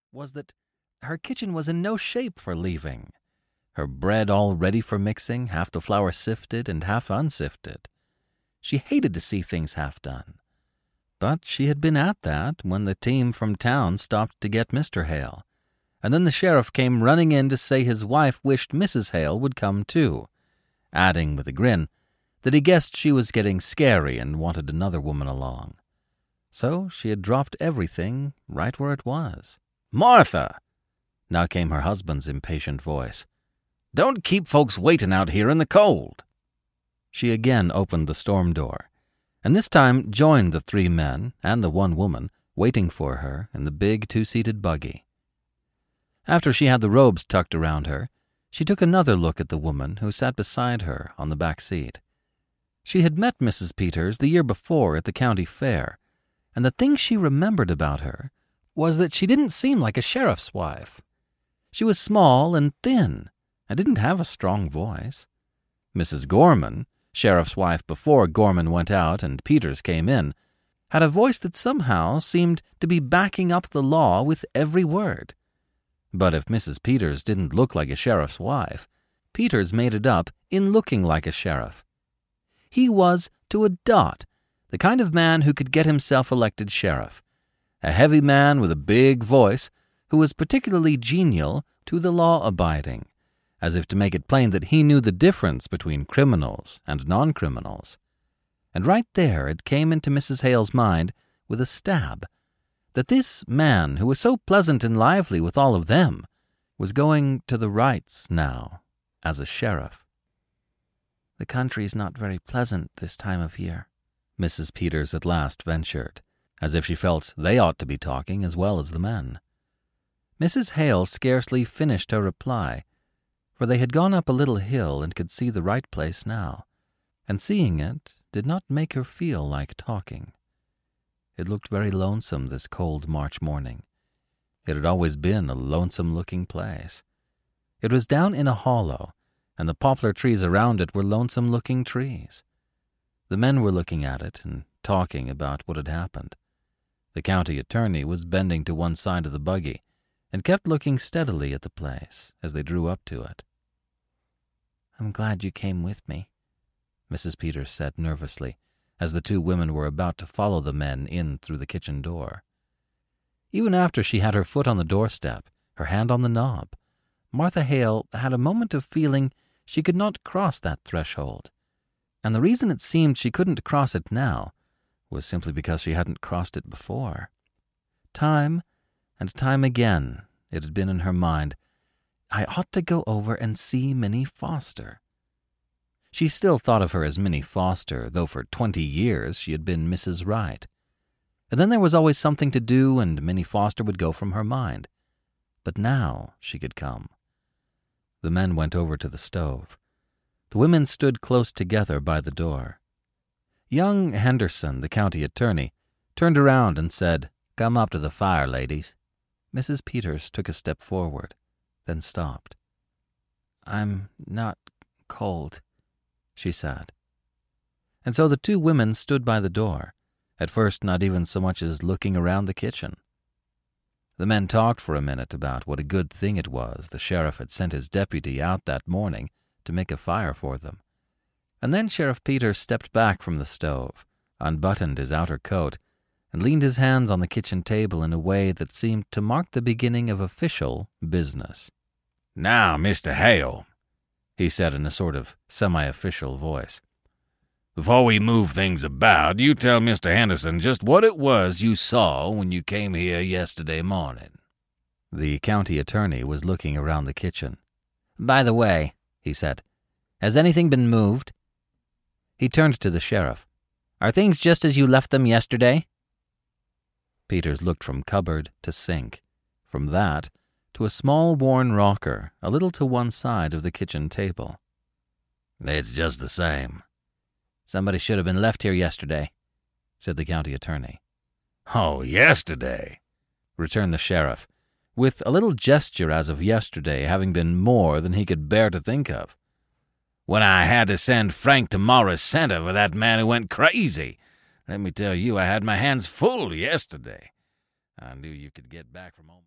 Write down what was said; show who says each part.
Speaker 1: was that her kitchen was in no shape for leaving. Her bread all ready for mixing, half the flour sifted and half unsifted. She hated to see things half done. But she had been at that when the team from town stopped to get Mr. Hale, and then the sheriff came running in to say his wife wished Mrs. Hale would come too, adding with a grin that he guessed she was getting scary and wanted another woman along. So she had dropped everything right where it was. "Martha!" Now came her husband's impatient voice. "Don't keep folks waiting out here in the cold." She again opened the storm door, and this time joined the 3 men and the 1 woman waiting for her in the big 2-seated buggy. After she had the robes tucked around her, she took another look at the woman who sat beside her on the back seat. She had met Mrs. Peters the year before at the county fair, and the thing she remembered about her was that she didn't seem like a sheriff's wife. She was small and thin, and didn't have a strong voice. Mrs. Gorman, sheriff's wife before Gorman went out and Peters came in, had a voice that somehow seemed to be backing up the law with every word. But if Mrs. Peters didn't look like a sheriff's wife, Peters made it up in looking like a sheriff. He was, to a dot, the kind of man who could get himself elected sheriff, a heavy man with a big voice who was particularly genial to the law-abiding, as if to make it plain that he knew the difference between criminals and non-criminals. And right there it came into Mrs. Hale's mind with a stab that this man who was so pleasant and lively with all of them was going to the rights now as a sheriff. "The country's not very pleasant this time of year," Mrs. Peters at last ventured, as if she felt they ought to be talking as well as the men. Mrs. Hale scarcely finished her reply, for they had gone up a little hill and could see the right place now, and seeing it did not make her feel like talking. It looked very lonesome this cold March morning. It had always been a lonesome-looking place. It was down in a hollow, and the poplar trees around it were lonesome-looking trees. The men were looking at it and talking about what had happened. The county attorney was bending to one side of the buggy and kept looking steadily at the place as they drew up to it. "I'm glad you came with me," Mrs. Peters said nervously, as the 2 women were about to follow the men in through the kitchen door. Even after she had her foot on the doorstep, her hand on the knob, Martha Hale had a moment of feeling she could not cross that threshold, and the reason it seemed she couldn't cross it now was simply because she hadn't crossed it before. Time and time again it had been in her mind, "I ought to go over and see Minnie Foster." She still thought of her as Minnie Foster, though for 20 years she had been Mrs. Wright. And then there was always something to do, and Minnie Foster would go from her mind. But now she could come. The men went over to the stove. The women stood close together by the door. Young Henderson, the county attorney, turned around and said, "Come up to the fire, ladies." Mrs. Peters took a step forward, then stopped. "I'm not cold," she said. And so the 2 women stood by the door, at first not even so much as looking around the kitchen. The men talked for a minute about what a good thing it was the sheriff had sent his deputy out that morning to make a fire for them. And then Sheriff Peters stepped back from the stove, unbuttoned his outer coat, and leaned his hands on the kitchen table in a way that seemed to mark the beginning of official business. "Now, Mr. Hale," he said in a sort of semi-official voice, "before we move things about, you tell Mr. Henderson just what it was you saw when you came here yesterday morning." The county attorney was looking around the kitchen. "By the way," he said, "has anything been moved?" He turned to the sheriff. "Are things just as you left them yesterday?" Peters looked from cupboard to sink, from that to a small worn rocker a little to one side of the kitchen table. "It's just the same." "Somebody should have been left here yesterday," said the county attorney. "Oh, yesterday," returned the sheriff, with a little gesture as of yesterday having been more than he could bear to think of. "When I had to send Frank to Morris Center for that man who went crazy. Let me tell you, I had my hands full yesterday. I knew you could get back from home."